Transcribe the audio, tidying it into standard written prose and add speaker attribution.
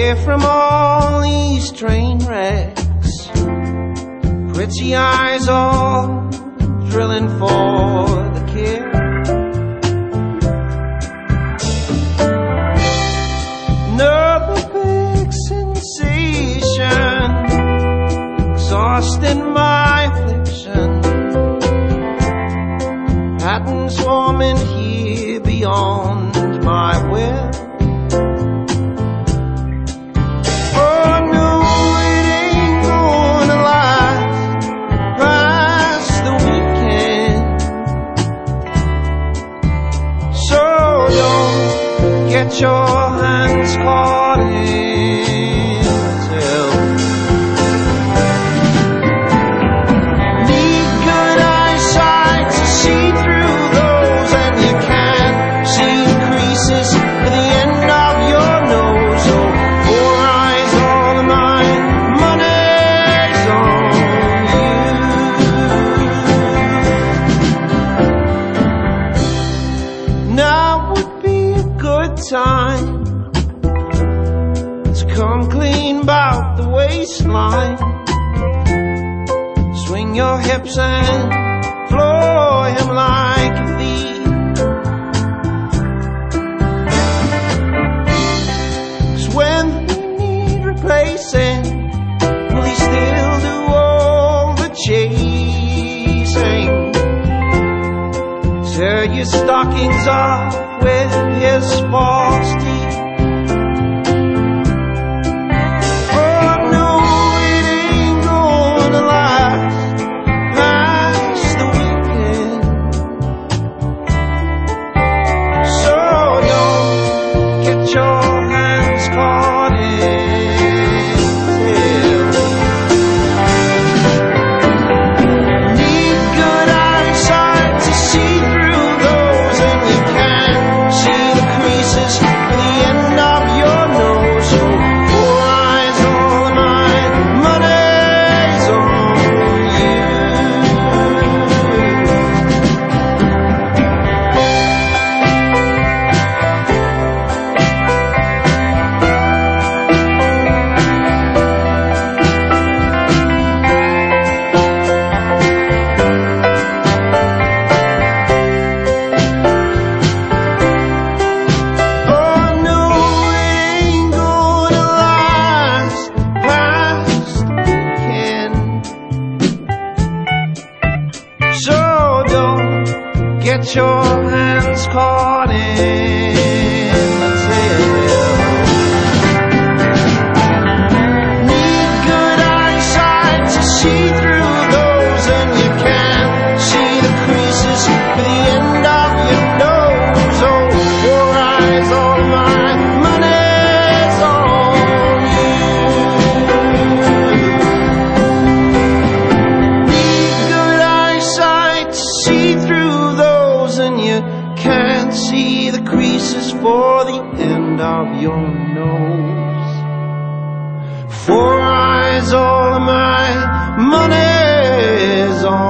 Speaker 1: away from all these train wrecks. Pretty eyes all drilling for the kill. Another big sensation, exhausting my affliction. Patterns forming here beyond my will. Oh no, it ain't gonna last past the weekend. So don't get your hands caught in the till. Need good eyesight to see through those, and you can't see the creases at the end of your nose. Oh, four eyes all of mine, money's on you. Now would be a good time to come clean about the waistline. Swing your hips and floor him like a thief. 'Cause when they need replacing, will he still do all the chasing? Tear your stockings off with his false teeth. Oh no, it ain't gonna last past the weekend. So don't get your hands caught in the need good eyesight to see through those, and you can't see the creases at the end of your nose. So four eyes all of mine, money's on you. Oh no, it ain't gonna last past the weekend. So don't get your hands caught in the tail. Need good eyesight to see through those, and you can't see the creases at the end of your nose. Oh, four eyes all mine, money's on you. Need good eyesight to see through those, and you can't see the creases for the end of your nose. Four eyes all of mine, money's on